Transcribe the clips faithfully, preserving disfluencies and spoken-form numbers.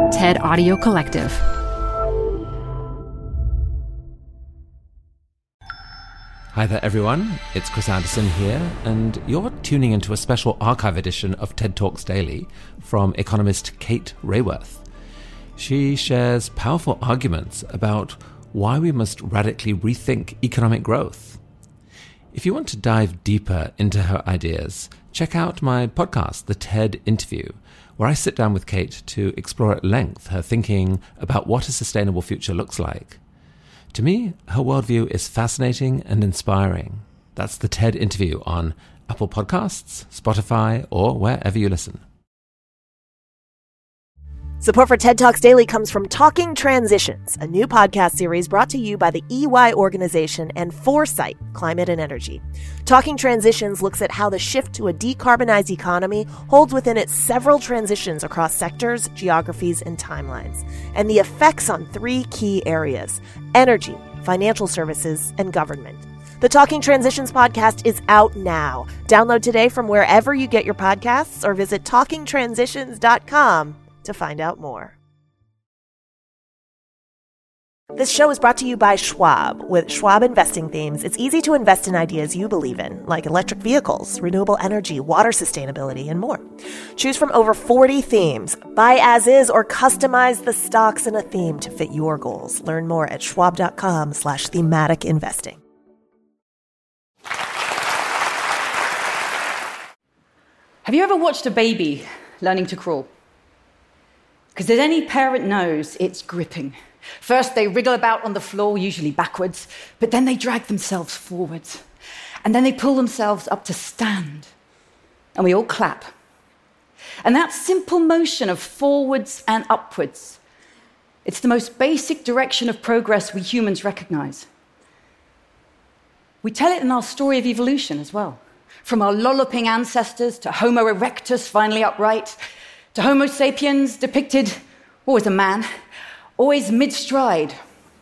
TED Audio Collective. Hi there, everyone. It's Chris Anderson here, and you're tuning into a special archive edition of TED Talks Daily from economist Kate Raworth. She shares powerful arguments about why we must radically rethink economic growth. If you want to dive deeper into her ideas, check out my podcast, The TED Interview, where I sit down with Kate to explore at length her thinking about what a sustainable future looks like. To me, her worldview is fascinating and inspiring. That's The TED Interview on Apple Podcasts, Spotify, or wherever you listen. Support for TED Talks Daily comes from Talking Transitions, a new podcast series brought to you by the E Y organization and Foresight Climate and Energy. Talking Transitions looks at how the shift to a decarbonized economy holds within it several transitions across sectors, geographies, and timelines, and the effects on three key areas: energy, financial services, and government. The Talking Transitions podcast is out now. Download today from wherever you get your podcasts or visit talking transitions dot com to find out more. This show is brought to you by Schwab. With Schwab investing themes, it's easy to invest in ideas you believe in, like electric vehicles, renewable energy, water sustainability, and more. Choose from over forty themes. Buy as is or customize the stocks in a theme to fit your goals. Learn more at schwab.com slash thematic investing. Have you ever watched a baby learning to crawl? Because as any parent knows, it's gripping. First, they wriggle about on the floor, usually backwards, but then they drag themselves forwards. And then they pull themselves up to stand. And we all clap. And that simple motion of forwards and upwards, it's the most basic direction of progress we humans recognize. We tell it in our story of evolution as well. From our lolloping ancestors to Homo erectus, finally upright, to Homo sapiens, depicted always a man, always mid-stride.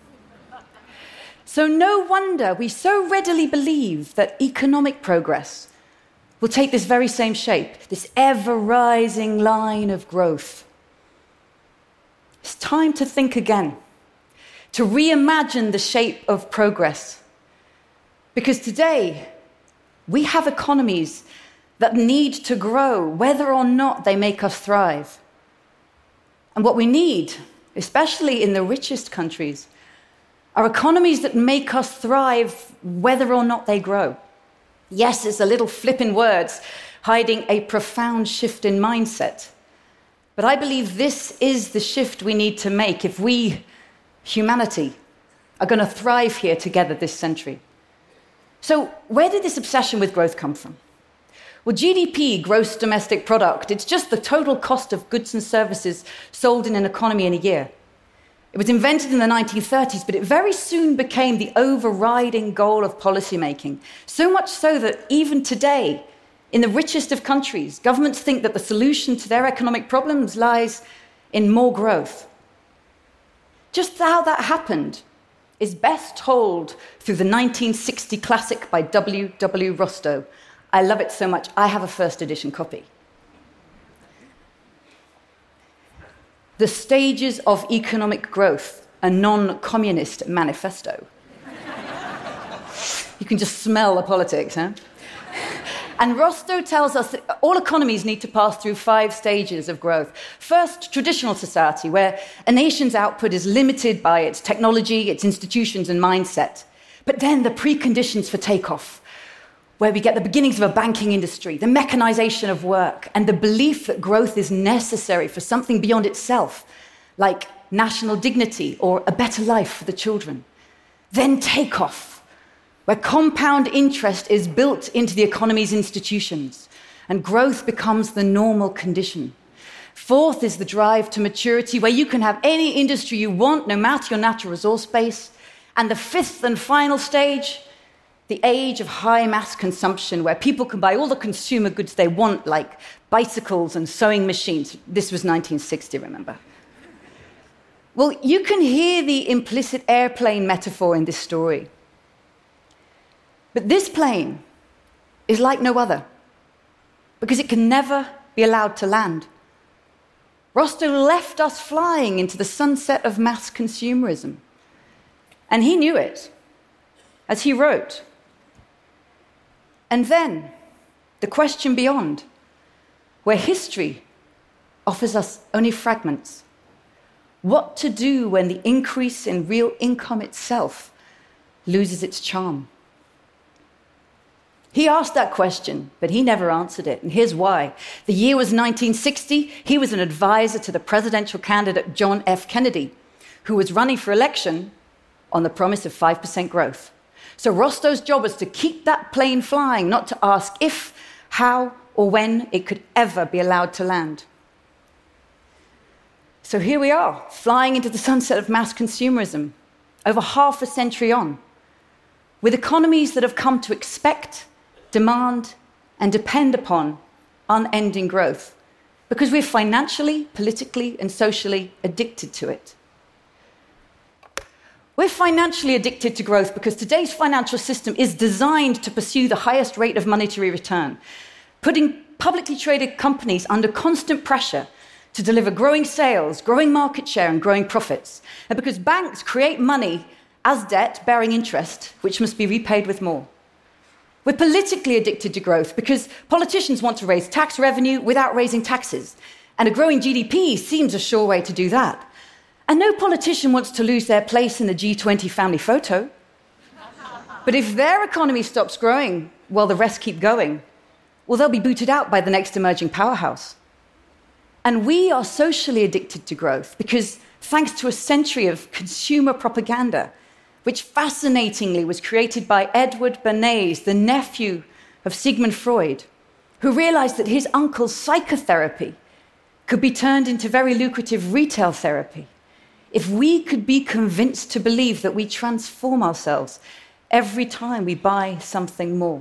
So no wonder we so readily believe that economic progress will take this very same shape, this ever-rising line of growth. It's time to think again, to reimagine the shape of progress. Because today, we have economies that need to grow, whether or not they make us thrive. And what we need, especially in the richest countries, are economies that make us thrive, whether or not they grow. Yes, it's a little flip in words, hiding a profound shift in mindset. But I believe this is the shift we need to make if we, humanity, are going to thrive here together this century. So where did this obsession with growth come from? Well, G D P, gross domestic product, it's just the total cost of goods and services sold in an economy in a year. It was invented in the nineteen thirties, but it very soon became the overriding goal of policymaking. So much so that even today, in the richest of countries, governments think that the solution to their economic problems lies in more growth. Just how that happened is best told through the nineteen sixty classic by W W Rostow. I love it so much, I have a first edition copy. The Stages of Economic Growth, a non-communist manifesto. You can just smell the politics, huh? And Rostow tells us that all economies need to pass through five stages of growth. First, traditional society, where a nation's output is limited by its technology, its institutions, and mindset. But then the preconditions for takeoff, where we get the beginnings of a banking industry, the mechanization of work, and the belief that growth is necessary for something beyond itself, like national dignity or a better life for the children. Then takeoff, where compound interest is built into the economy's institutions, and growth becomes the normal condition. Fourth is the drive to maturity, where you can have any industry you want, no matter your natural resource base. And the fifth and final stage, the age of high mass consumption, where people can buy all the consumer goods they want, like bicycles and sewing machines. This was nineteen sixty, remember? Well, you can hear the implicit airplane metaphor in this story. But this plane is like no other, because it can never be allowed to land. Rostow left us flying into the sunset of mass consumerism. And he knew it, as he wrote. And then, the question beyond, where history offers us only fragments. What to do when the increase in real income itself loses its charm? He asked that question, but he never answered it, and here's why. The year was nineteen sixty. He was an advisor to the presidential candidate John F. Kennedy, who was running for election on the promise of five percent growth. So Rostow's job was to keep that plane flying, not to ask if, how, or when it could ever be allowed to land. So here we are, flying into the sunset of mass consumerism, over half a century on, with economies that have come to expect, demand, and depend upon unending growth, because we're financially, politically, and socially addicted to it. We're financially addicted to growth because today's financial system is designed to pursue the highest rate of monetary return, putting publicly traded companies under constant pressure to deliver growing sales, growing market share, and growing profits. And because banks create money as debt bearing interest, which must be repaid with more. We're politically addicted to growth because politicians want to raise tax revenue without raising taxes. And a growing G D P seems a sure way to do that. And no politician wants to lose their place in the G twenty family photo. But if their economy stops growing while the rest keep going, well, they'll be booted out by the next emerging powerhouse. And we are socially addicted to growth because, thanks to a century of consumer propaganda, which fascinatingly was created by Edward Bernays, the nephew of Sigmund Freud, who realized that his uncle's psychotherapy could be turned into very lucrative retail therapy if we could be convinced to believe that we transform ourselves every time we buy something more.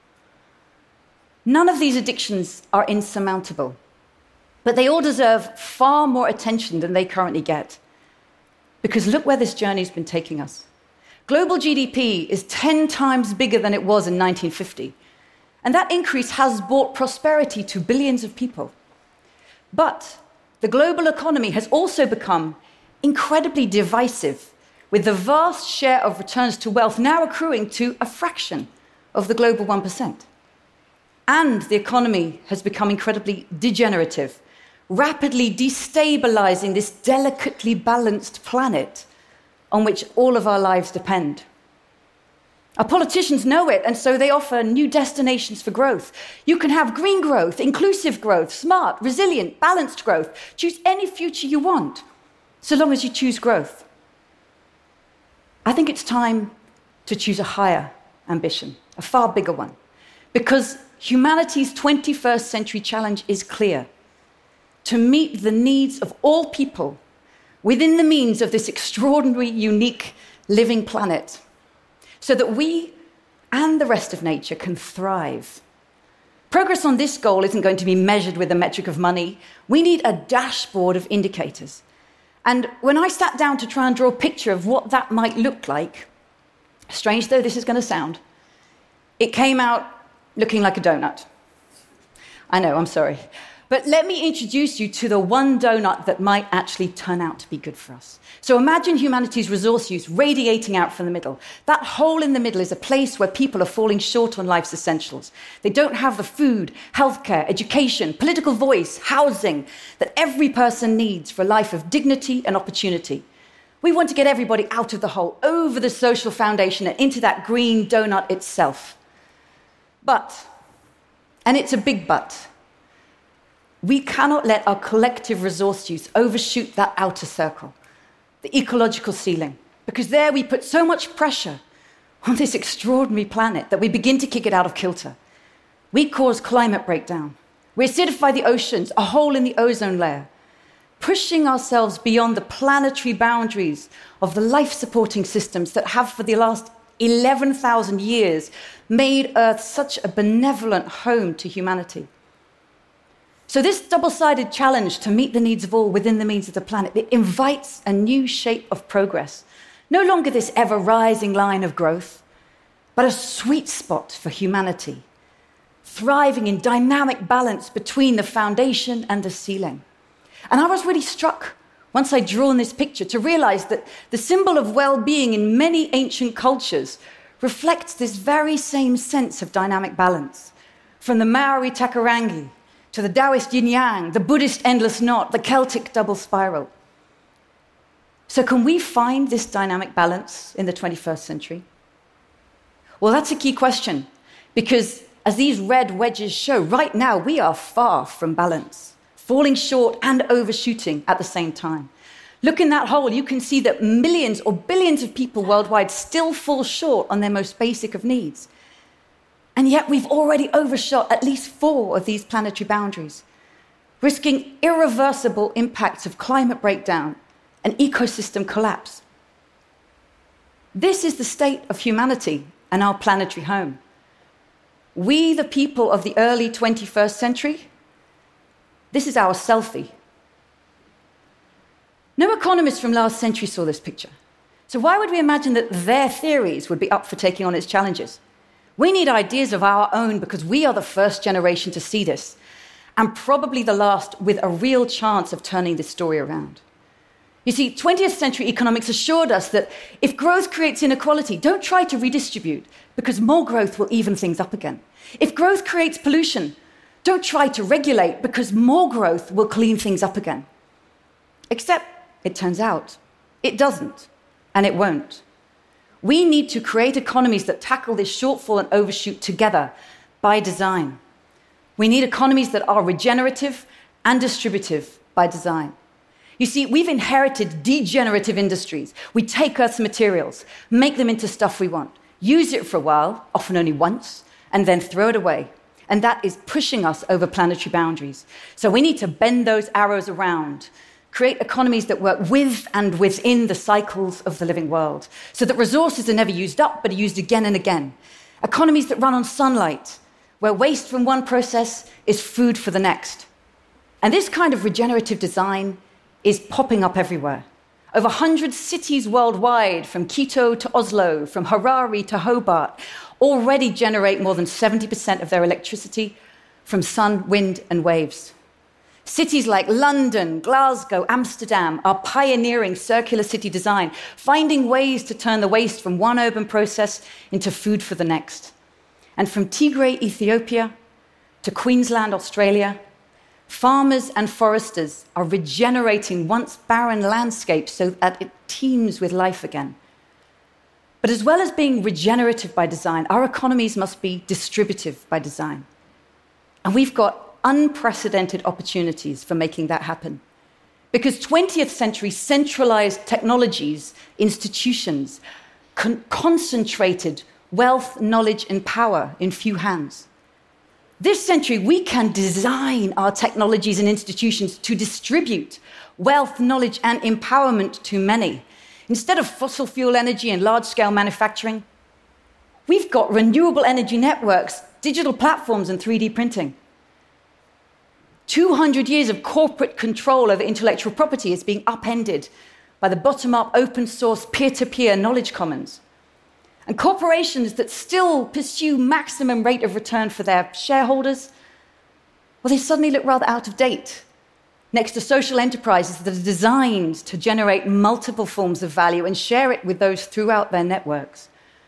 None of these addictions are insurmountable, but they all deserve far more attention than they currently get. Because look where this journey's been taking us. Global G D P is ten times bigger than it was in nineteen fifty, and that increase has brought prosperity to billions of people. But the global economy has also become incredibly divisive, with the vast share of returns to wealth now accruing to a fraction of the global one percent. And the economy has become incredibly degenerative, rapidly destabilizing this delicately balanced planet on which all of our lives depend. Our politicians know it, and so they offer new destinations for growth. You can have green growth, inclusive growth, smart, resilient, balanced growth. Choose any future you want, so long as you choose growth. I think it's time to choose a higher ambition, a far bigger one, because humanity's twenty-first century challenge is clear: to meet the needs of all people within the means of this extraordinary, unique, living planet, so that we and the rest of nature can thrive. Progress on this goal isn't going to be measured with the metric of money. We need a dashboard of indicators. And when I sat down to try and draw a picture of what that might look like, strange though this is going to sound, it came out looking like a donut. I know, I'm sorry. But let me introduce you to the one donut that might actually turn out to be good for us. So imagine humanity's resource use radiating out from the middle. That hole in the middle is a place where people are falling short on life's essentials. They don't have the food, healthcare, education, political voice, housing that every person needs for a life of dignity and opportunity. We want to get everybody out of the hole, over the social foundation and into that green donut itself. But, and it's a big but, we cannot let our collective resource use overshoot that outer circle, the ecological ceiling, because there we put so much pressure on this extraordinary planet that we begin to kick it out of kilter. We cause climate breakdown. We acidify the oceans, a hole in the ozone layer, pushing ourselves beyond the planetary boundaries of the life-supporting systems that have, for the last eleven thousand years, made Earth such a benevolent home to humanity. So this double-sided challenge to meet the needs of all within the means of the planet, it invites a new shape of progress. No longer this ever-rising line of growth, but a sweet spot for humanity, thriving in dynamic balance between the foundation and the ceiling. And I was really struck once I'd drawn this picture to realize that the symbol of well-being in many ancient cultures reflects this very same sense of dynamic balance. From the Maori Takarangi to the Taoist yin-yang, the Buddhist endless knot, the Celtic double spiral. So can we find this dynamic balance in the twenty-first century? Well, that's a key question, because as these red wedges show, right now we are far from balance, falling short and overshooting at the same time. Look in that hole, you can see that millions or billions of people worldwide still fall short on their most basic of needs. And yet we've already overshot at least four of these planetary boundaries, risking irreversible impacts of climate breakdown and ecosystem collapse. This is the state of humanity and our planetary home. We, the people of the early twenty-first century, this is our selfie. No economist from last century saw this picture. So why would we imagine that their theories would be up for taking on its challenges? We need ideas of our own because we are the first generation to see this, and probably the last with a real chance of turning this story around. You see, twentieth century economics assured us that if growth creates inequality, don't try to redistribute, because more growth will even things up again. If growth creates pollution, don't try to regulate, because more growth will clean things up again. Except, it turns out, it doesn't, and it won't. We need to create economies that tackle this shortfall and overshoot together by design. We need economies that are regenerative and distributive by design. You see, we've inherited degenerative industries. We take Earth's materials, make them into stuff we want, use it for a while, often only once, and then throw it away. And that is pushing us over planetary boundaries. So we need to bend those arrows around, create economies that work with and within the cycles of the living world, so that resources are never used up, but are used again and again. Economies that run on sunlight, where waste from one process is food for the next. And this kind of regenerative design is popping up everywhere. Over one hundred cities worldwide, from Quito to Oslo, from Harare to Hobart, already generate more than seventy percent of their electricity from sun, wind, and waves. Cities like London, Glasgow, Amsterdam are pioneering circular city design, finding ways to turn the waste from one urban process into food for the next. And from Tigray, Ethiopia, to Queensland, Australia, farmers and foresters are regenerating once barren landscapes so that it teems with life again. But as well as being regenerative by design, our economies must be distributive by design. And we've got unprecedented opportunities for making that happen. Because twentieth century centralized technologies, institutions, con- concentrated wealth, knowledge, and power in few hands. This century, we can design our technologies and institutions to distribute wealth, knowledge, and empowerment to many. Instead of fossil fuel energy and large-scale manufacturing, we've got renewable energy networks, digital platforms, and three D printing. two hundred years of corporate control over intellectual property is being upended by the bottom-up, open-source, peer-to-peer knowledge commons. And corporations that still pursue maximum rate of return for their shareholders, well, they suddenly look rather out of date next to social enterprises that are designed to generate multiple forms of value and share it with those throughout their networks.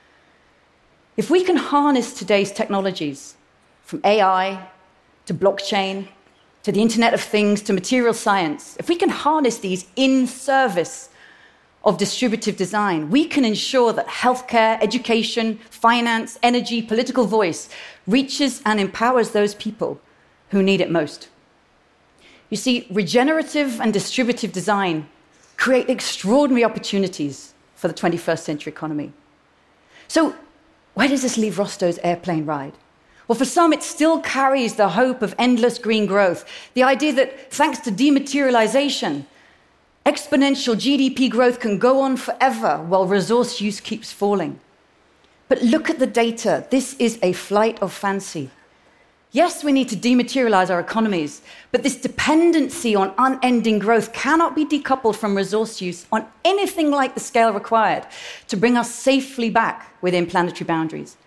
If we can harness today's technologies, from A I to blockchain, to the Internet of Things, to material science, if we can harness these in service of distributive design, we can ensure that healthcare, education, finance, energy, political voice reaches and empowers those people who need it most. You see, regenerative and distributive design create extraordinary opportunities for the twenty-first century economy. So, where does this leave Rostow's airplane ride? Well, for some, it still carries the hope of endless green growth, the idea that thanks to dematerialization, exponential G D P growth can go on forever while resource use keeps falling. But look at the data. This is a flight of fancy. Yes, we need to dematerialize our economies, but this dependency on unending growth cannot be decoupled from resource use on anything like the scale required to bring us safely back within planetary boundaries.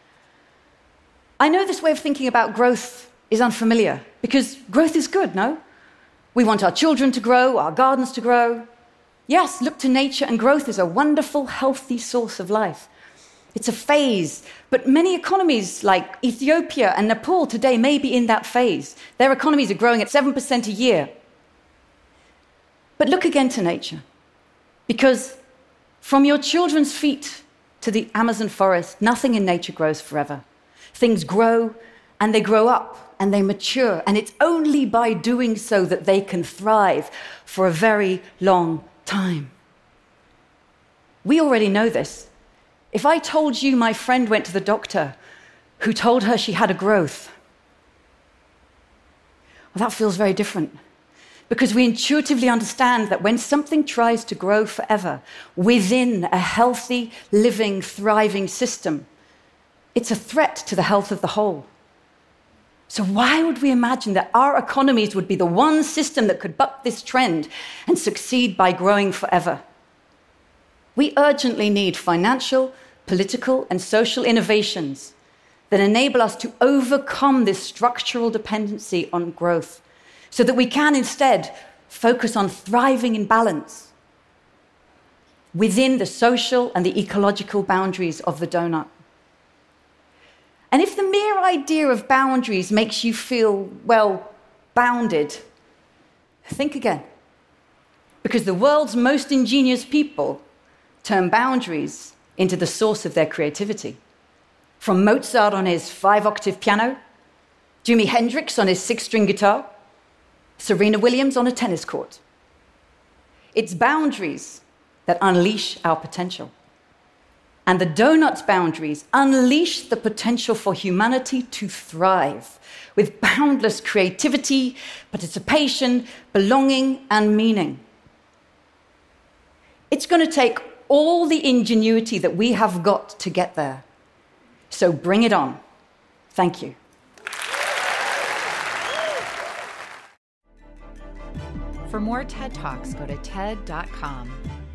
I know this way of thinking about growth is unfamiliar, because growth is good, no? We want our children to grow, our gardens to grow. Yes, look to nature, and growth is a wonderful, healthy source of life. It's a phase, but many economies like Ethiopia and Nepal today may be in that phase. Their economies are growing at seven percent a year. But look again to nature, because from your children's feet to the Amazon forest, nothing in nature grows forever. Things grow, and they grow up, and they mature, and it's only by doing so that they can thrive for a very long time. We already know this. If I told you my friend went to the doctor who told her she had a growth, well, that feels very different, because we intuitively understand that when something tries to grow forever within a healthy, living, thriving system, it's a threat to the health of the whole. So why would we imagine that our economies would be the one system that could buck this trend and succeed by growing forever? We urgently need financial, political, and social innovations that enable us to overcome this structural dependency on growth, so that we can instead focus on thriving in balance within the social and the ecological boundaries of the donut. And if the mere idea of boundaries makes you feel, well, bounded, think again. Because the world's most ingenious people turn boundaries into the source of their creativity. From Mozart on his five-octave piano, Jimi Hendrix on his six-string guitar, Serena Williams on a tennis court. It's boundaries that unleash our potential. And the donut's boundaries unleash the potential for humanity to thrive with boundless creativity, participation, belonging, and meaning. It's going to take all the ingenuity that we have got to get there. So bring it on. Thank you. For more TED Talks, go to T E D dot com.